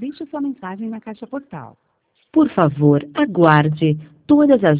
Deixe sua mensagem na caixa postal. Por favor, aguarde. Todas as